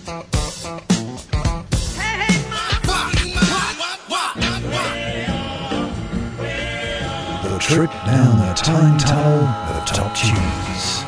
The trip down the time tunnel of top tunes.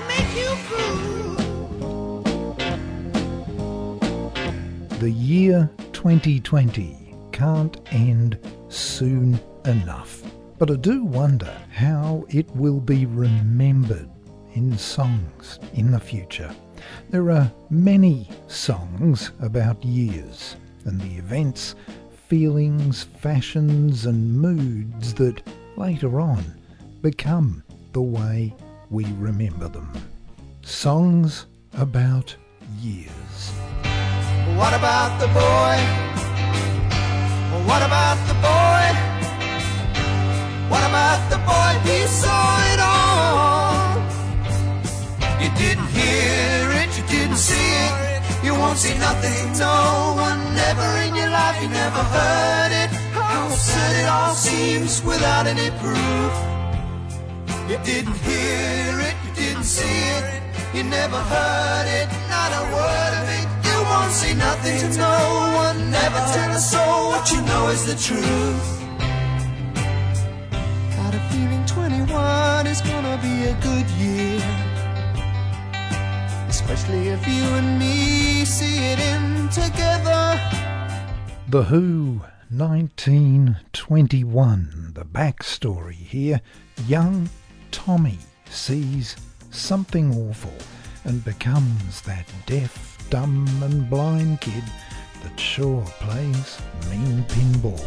The year 2020 can't end soon enough, but I do wonder how it will be remembered in songs in the future. There are many songs about years and the events, feelings, fashions and moods that later on become the way we remember them. Songs about years. What about the boy? What about the boy? What about the boy? He saw it all. You didn't hear it, you didn't see it. You won't see nothing, no one never in your life. You never heard it. How absurd it all seems without any proof. You didn't hear it, you didn't see it. You never heard it, not a word of it. You won't see nothing to no one. Never tell a soul what you know is the truth. Got a feeling 21 is gonna be a good year, especially if you and me see it in together. The Who, 1921. The backstory here. Young Tommy sees something awful and becomes that deaf, dumb and blind kid that sure plays mean pinball.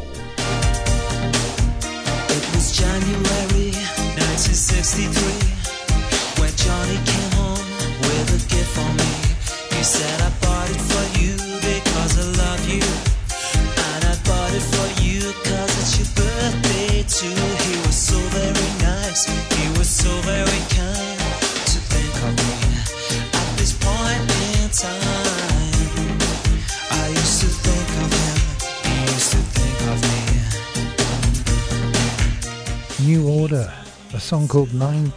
It was January 1963 when Johnny came home with a gift for me. He said, I bought it for you because I love you, and I bought it for you because it's your birthday too. He was so very nice, he was so very kind to think of me at this point in time. I used to think of him, he used to think of me. New Order, a song called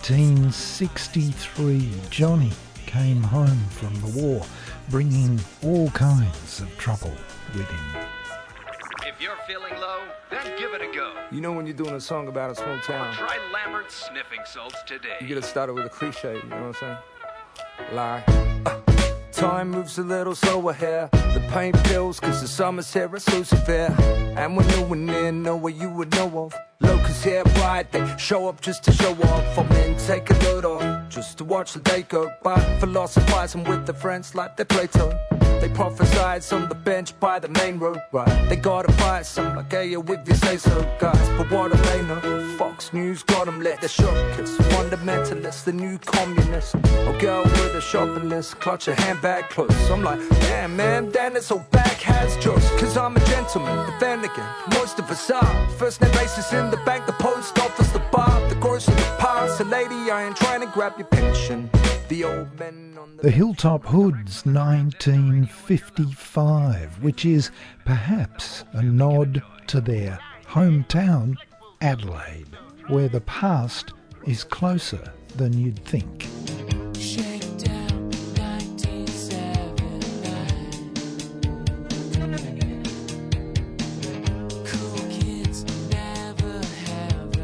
1963. Johnny came home from the war, bringing all kinds of trouble with him. If you're feeling low, then give it a go. You know when you're doing a song about a small town, Try Lambert's sniffing salts today. you gotta start it with a cliche, you know what I'm saying? Like, time moves a little slower here. The pain pills, cause the summer's here, it's so severe. And we're nowhere near nowhere you would know of. Locals here, right, they show up just to show off. I'm in, take a load off, just to watch the day go by. Philosophizing with their friends like they're Plato. They prophesize on the bench by the main road, right? They gotta fight some like, hey, if you say so, guys. But what do they know? Fox News got them lit, they're shook. It's fundamentalists, the new communists. A girl with a shopping list, clutch a handbag close. I'm like, damn, man, Dan, this old bag has jokes. Cause I'm a gentleman, but then again, most of us are. First name basis in the bank, the post office, the bar, the grocery, the past. So lady, I ain't trying to grab your pension. The old men on The Hilltop Hoods, 1955, which is perhaps a nod to their hometown, Adelaide, where the past is closer than you'd think. Shakedown 1979. Cool kids never have a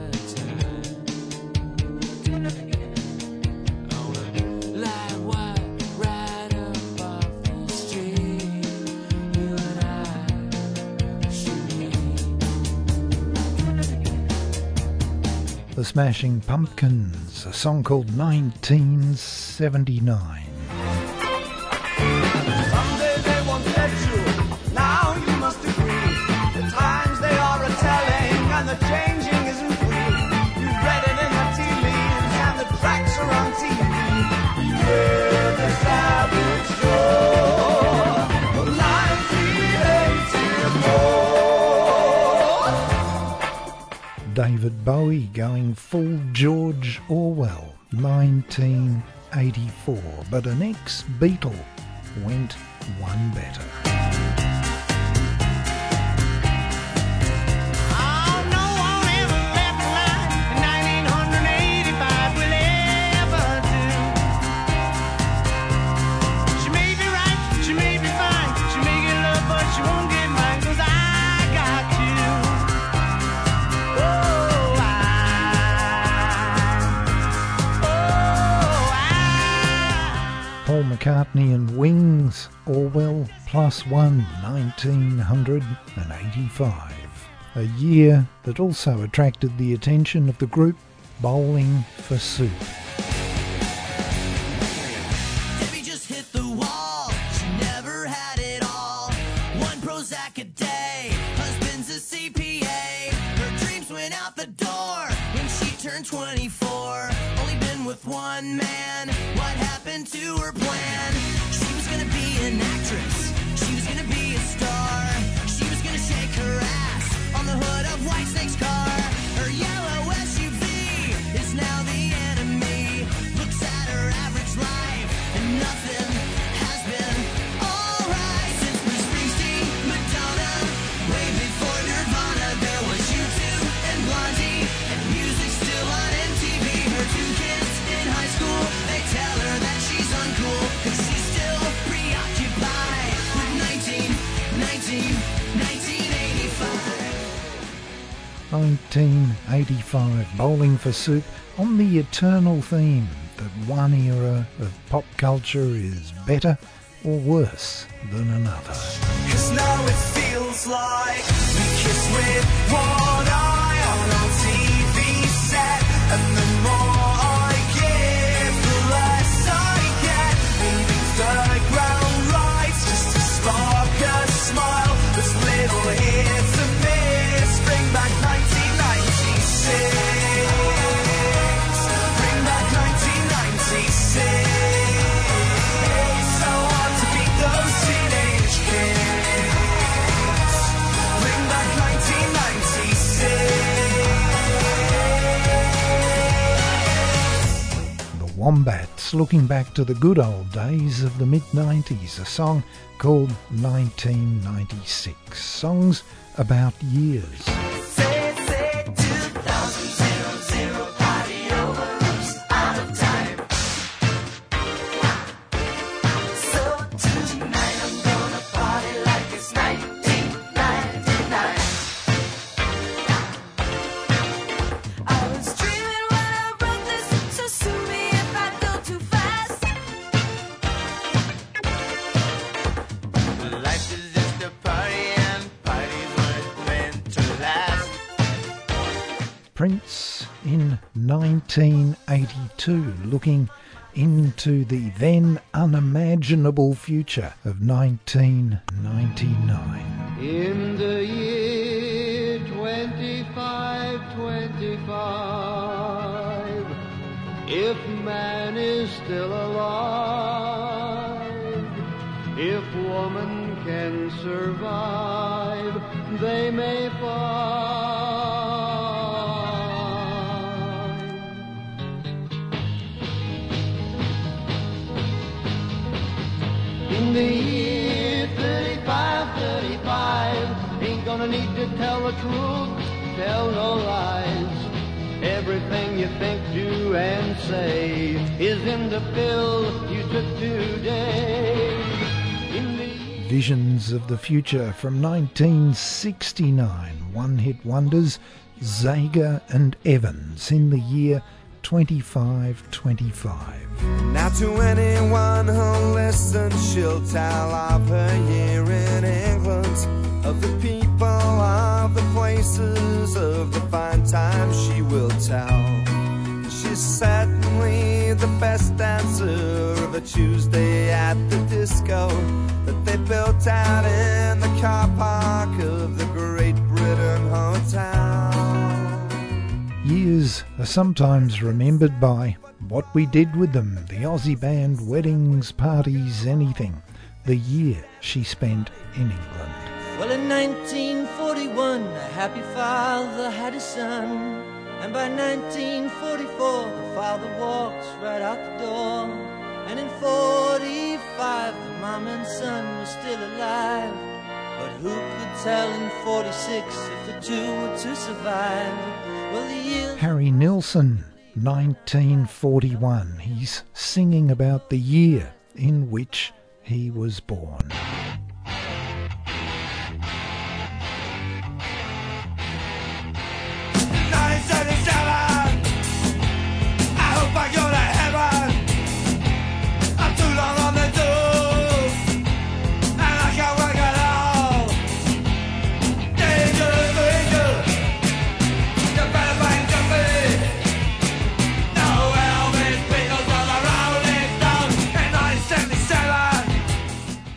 turn. Light white right up off the street. You and I should The Smashing Pumpkins, a song called 1979. Someday they won't let you, now you must agree. The times they are a-telling and the changing isn't free. You've read it in the tea leaves and the tracks are on TV. Beware the savage shore of 1984. David Bowie going full George Orwell, 1984, but an ex-Beatle went one better. She may be right, she may be Paul McCartney and Wings, Orwell +1, 1985. A year that also attracted the attention of the group Bowling for Soup. Debbie just hit the wall. She never had it all. One Prozac a day. Husband's a CPA. Her dreams went out the door when she turned 24. Only been with one man. What happened to her plan? She was gonna be an actress. She was gonna be a star. She was gonna shake her ass on the hood of Whitesnake's car. Her yellow SUV is now the enemy. Looks at her average life and nothing has been alright since Bruce Springsteen, Madonna, way before Nirvana. There was U2 and Blondie, and music still on MTV. Her two kids in high school, they tell her that she's uncool, cause she's still preoccupied with 1985, Bowling for Soup, on the eternal theme that one era of pop culture is better or worse than another. Cause now it feels like we kiss with one eye on our TV set. And the more I give, the less I get. Moving third ground lights just to spark a smile. There's little here to miss. Bring back 1996. Bring back 1996. So hard to beat those teenage kids. Bring back 1996. The Wombats, looking back to the good old days of the mid-90s, a song called 1996. Songs about years. Say 2000 party over, out of time. So tonight I'm gonna party like it's 1999. I was dreaming when I wrote this, so sue me if I go too fast. Life is just a party and parties weren't meant to last. Prince in 1982, looking into the then unimaginable future of 1999. In the year 2525, if man is still alive, if woman can survive, they may find. In the year 35, ain't gonna need to tell the truth, tell no lies. Everything you think, do, and say is in the pill you took today. In the Visions of the future from 1969, one-hit wonders Zager and Evans in the year 2525. Now to anyone who listens, she'll tell of her year in England, of the people, of the places, of the fine times she will tell. She's certainly the best dancer of a Tuesday at the disco that they built out in the car park of the Great Britain Hotel. Years are sometimes remembered by what we did with them, the Aussie band, weddings, parties, anything. The year she spent in England. Well, in 1941, a happy father had a son. And by 1944, the father walks right out the door. And in 45, the mom and son were still alive. But who could tell in 46 if the two were to survive? Well, the years... Harry Nilsson, 1941. He's singing about the year in which he was born. 977, I hope I go to heaven. I'm too long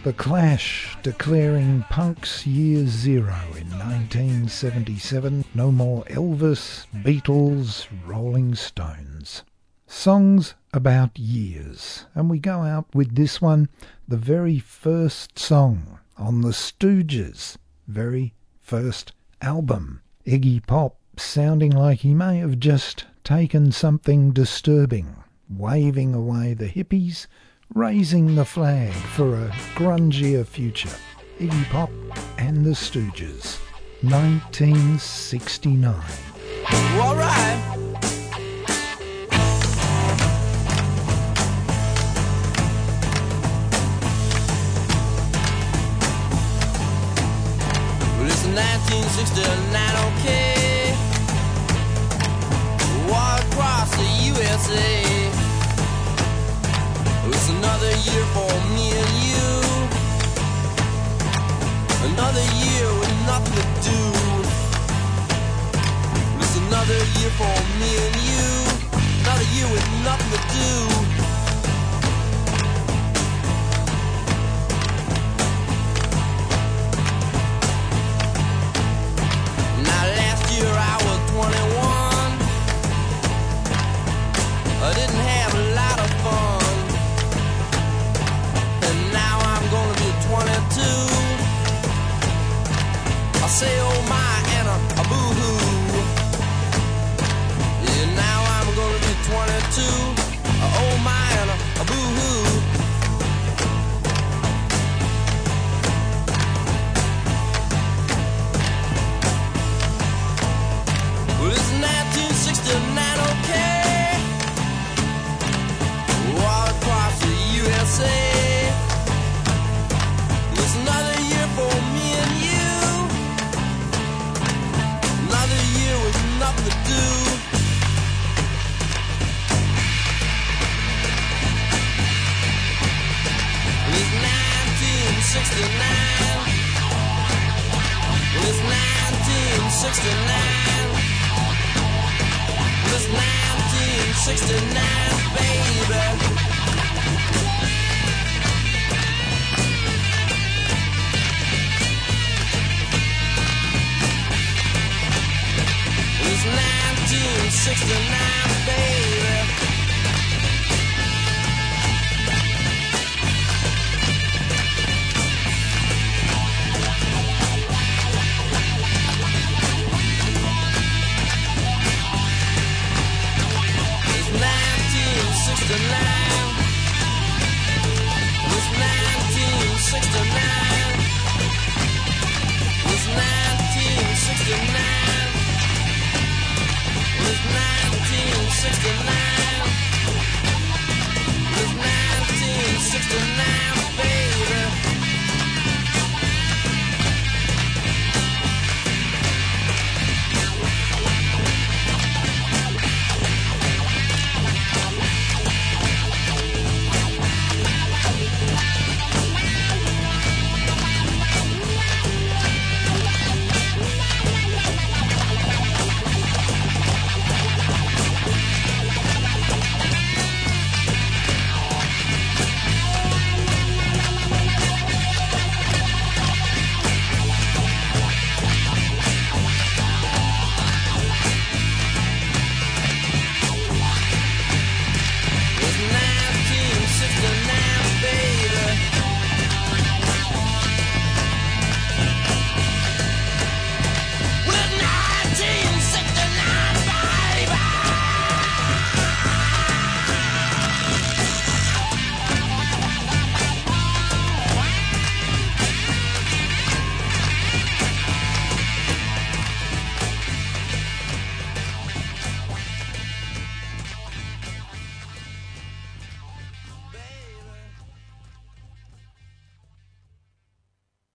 The Clash declaring punk's year zero in 1977. No more Elvis, Beatles, Rolling Stones. Songs about years. And we go out with this one, the very first song on the Stooges' very first album. Iggy Pop sounding like he may have just taken something disturbing, waving away the hippies, raising the flag for a grungier future. Iggy Pop and the Stooges, 1969. All right. Well, it's 1969, okay. War across the USA. It's another year for me and you. Another year with nothing to do. It's another year for me and you. Another year with nothing to do. Now last year I was 21. I didn't have a lot of fun. Now I'm gonna be 22. I say oh my and a boo-hoo. Yeah, now I'm gonna be 22. Oh my and a boo-hoo. Well, it's 1969, okay. All across the USA. It's another year for me and you. Another year with nothing to do. It's 1969. It's 1969. It's 1969, baby. It's 1969.